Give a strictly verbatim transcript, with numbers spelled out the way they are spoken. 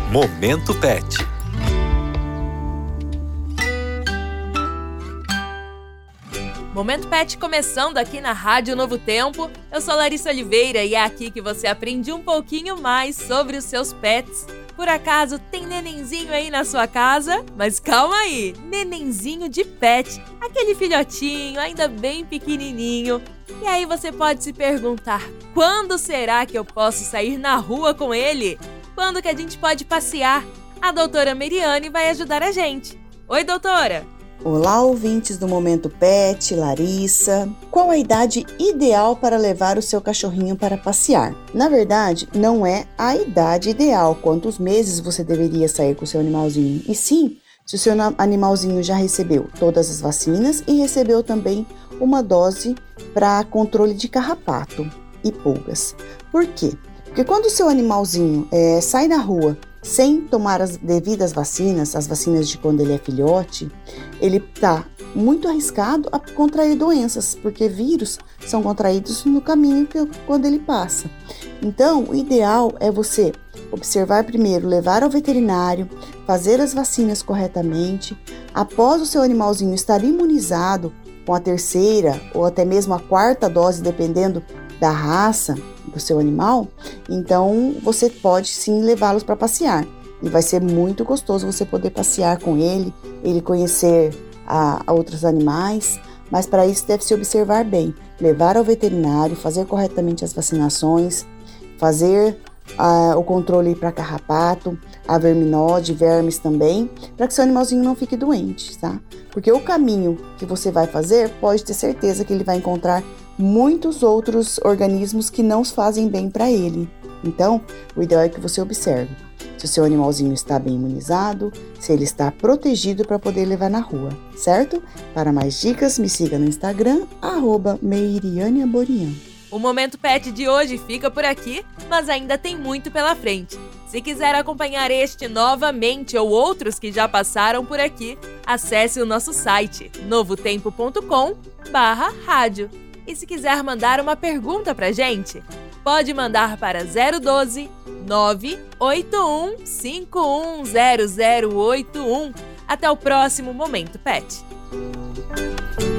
Momento Pet. Momento Pet começando aqui na Rádio Novo Tempo. Eu sou Larissa Oliveira e é aqui que você aprende um pouquinho mais sobre os seus pets. Por acaso tem nenenzinho aí na sua casa? Mas calma aí, nenenzinho de pet, aquele filhotinho ainda bem pequenininho. E aí você pode se perguntar, quando será que eu posso sair na rua com ele? Quando que a gente pode passear? A doutora Meriane vai ajudar a gente. Oi, doutora! Olá, ouvintes do Momento Pet, Larissa. Qual a idade ideal para levar o seu cachorrinho para passear? Na verdade, não é a idade ideal, quantos meses você deveria sair com o seu animalzinho, e sim, se o seu animalzinho já recebeu todas as vacinas e recebeu também uma dose para controle de carrapato e pulgas. Por quê? Porque quando o seu animalzinho é, sai na rua sem tomar as devidas vacinas, as vacinas de quando ele é filhote, ele está muito arriscado a contrair doenças, porque vírus são contraídos no caminho que, quando ele passa. Então, o ideal é você observar primeiro, levar ao veterinário, fazer as vacinas corretamente. Após o seu animalzinho estar imunizado com a terceira ou até mesmo a quarta dose, dependendo da raça do seu animal, então você pode sim levá-los para passear. E vai ser muito gostoso você poder passear com ele, ele conhecer a, a outros animais, mas para isso deve se observar bem, levar ao veterinário, fazer corretamente as vacinações, fazer uh, o controle para carrapato, a verminose, vermes também, para que seu animalzinho não fique doente, tá? Porque o caminho que você vai fazer, pode ter certeza que ele vai encontrar muitos outros organismos que não fazem bem para ele. Então, o ideal é que você observe se o seu animalzinho está bem imunizado, se ele está protegido para poder levar na rua, certo? Para mais dicas, me siga no Instagram, arroba Meiriane Aborian. O Momento Pet de hoje fica por aqui, mas ainda tem muito pela frente. Se quiser acompanhar este novamente ou outros que já passaram por aqui, acesse o nosso site novotempo ponto com barra rádio. E se quiser mandar uma pergunta pra gente, pode mandar para zero um dois, nove oito um cinco um zero zero oito um. Até o próximo Momento Pet.